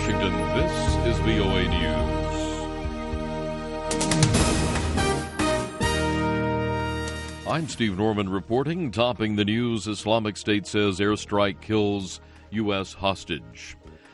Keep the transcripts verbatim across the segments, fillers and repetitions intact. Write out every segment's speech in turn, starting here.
Washington, this is V O A News. I'm Steve Norman reporting. Topping the news, Islamic State says airstrike kills U S hostage.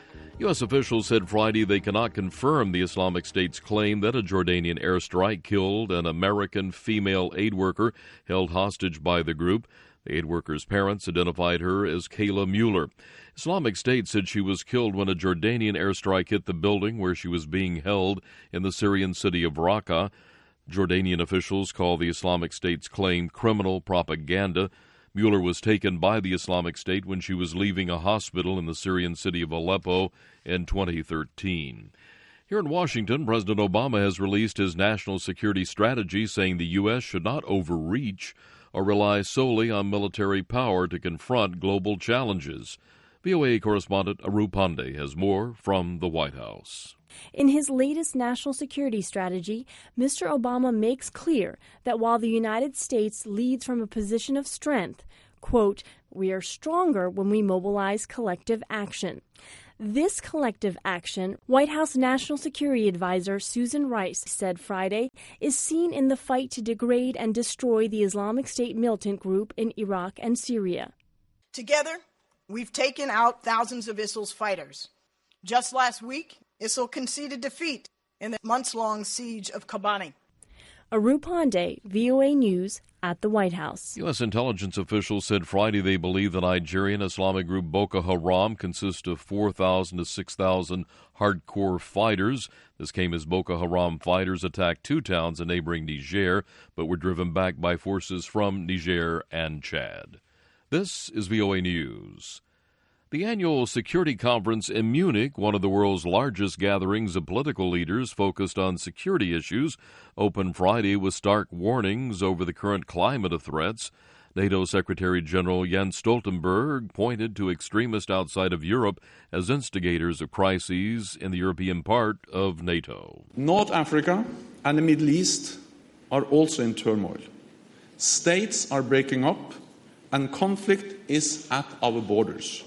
U S officials said Friday they cannot confirm the Islamic State's claim that a Jordanian airstrike killed an American female aid worker held hostage by the group. The aid worker's parents identified her as Kayla Mueller. Islamic State said she was killed when a Jordanian airstrike hit the building where she was being held in the Syrian city of Raqqa. Jordanian officials call the Islamic State's claim criminal propaganda. Mueller was taken by the Islamic State when she was leaving a hospital in the Syrian city of Aleppo in twenty thirteen. Here in Washington, President Obama has released his national security strategy, saying the U S should not overreach or rely solely on military power to confront global challenges. V O A correspondent Aru Pandey has more from the White House. In his latest national security strategy, Mister Obama makes clear that while the United States leads from a position of strength, quote, we are stronger when we mobilize collective action. This collective action, White House National Security Advisor Susan Rice said Friday, is seen in the fight to degrade and destroy the Islamic State militant group in Iraq and Syria. Together, we've taken out thousands of ISIL's fighters. Just last week, ISIL conceded defeat in the months-long siege of Kobani. Aru Pandey, V O A News, at the White House. U S intelligence officials said Friday they believe the Nigerian Islamic group Boko Haram consists of four thousand to six thousand hardcore fighters. This came as Boko Haram fighters attacked two towns in neighboring Niger, but were driven back by forces from Niger and Chad. This is V O A News. The annual security conference in Munich, one of the world's largest gatherings of political leaders focused on security issues, opened Friday with stark warnings over the current climate of threats. NATO Secretary General Jens Stoltenberg pointed to extremists outside of Europe as instigators of crises in the European part of NATO. North Africa and the Middle East are also in turmoil. States are breaking up, and conflict is at our borders.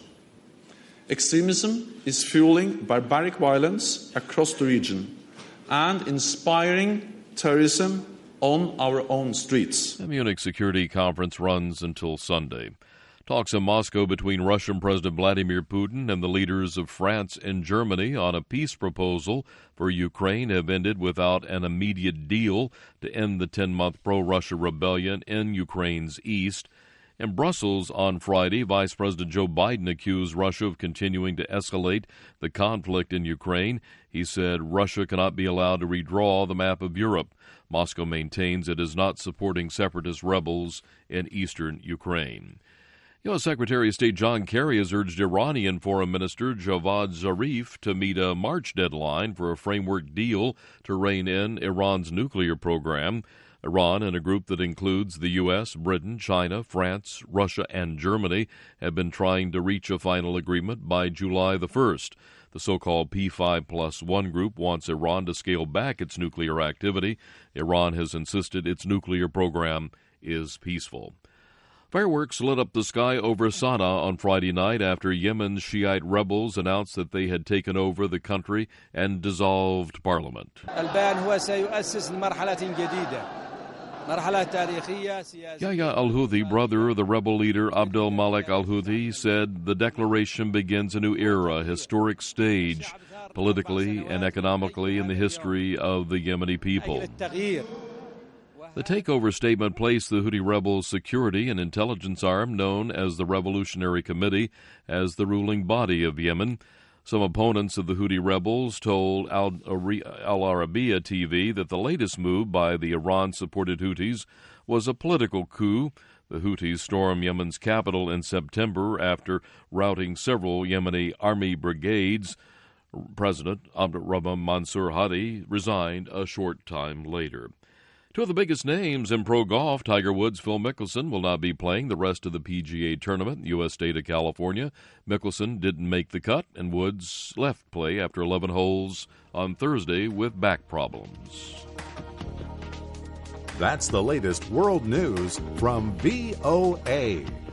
Extremism is fueling barbaric violence across the region and inspiring terrorism on our own streets. The Munich Security Conference runs until Sunday. Talks in Moscow between Russian President Vladimir Putin and the leaders of France and Germany on a peace proposal for Ukraine have ended without an immediate deal to end the ten-month pro-Russia rebellion in Ukraine's east. In Brussels on Friday, Vice President Joe Biden accused Russia of continuing to escalate the conflict in Ukraine. He said Russia cannot be allowed to redraw the map of Europe. Moscow maintains it is not supporting separatist rebels in eastern Ukraine. U S. Secretary of State John Kerry has urged Iranian Foreign Minister Javad Zarif to meet a March deadline for a framework deal to rein in Iran's nuclear program. Iran and a group that includes the U S, Britain, China, France, Russia, and Germany have been trying to reach a final agreement by July the first. The so-called P five plus one group wants Iran to scale back its nuclear activity. Iran has insisted its nuclear program is peaceful. Fireworks lit up the sky over Sana'a on Friday night after Yemen's Shiite rebels announced that they had taken over the country and dissolved parliament. Yahya al-Houthi, brother of the rebel leader Abdel Malek al-Houthi, said the declaration begins a new era, a historic stage, politically and economically in the history of the Yemeni people. The takeover statement placed the Houthi rebels' security and intelligence arm, known as the Revolutionary Committee, as the ruling body of Yemen. Some opponents of the Houthi rebels told Al Arabiya T V that the latest move by the Iran-supported Houthis was a political coup. The Houthis stormed Yemen's capital in September after routing several Yemeni army brigades. President Abdurrahman Mansour Hadi resigned a short time later. Two of the biggest names in pro golf, Tiger Woods, Phil Mickelson, will not be playing the rest of the P G A tournament in the U S state of California. Mickelson didn't make the cut, and Woods left play after eleven holes on Thursday with back problems. That's the latest world news from V O A.